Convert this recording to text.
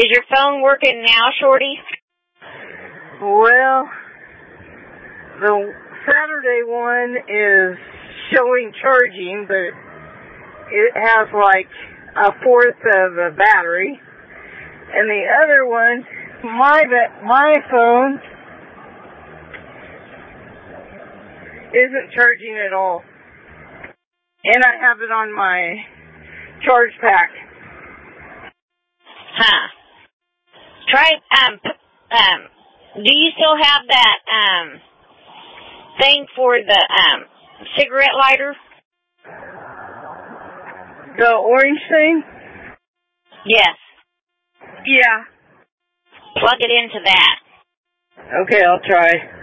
Is your phone working now, Shorty? Well, the Saturday one is showing charging, but it has like a fourth of a battery. And the other one, my phone isn't charging at all. And I have it on my charge pack. Huh. Try, do you still have that, thing for the, cigarette lighter? The orange thing? Yes. Yeah. Plug it into that. Okay, I'll try.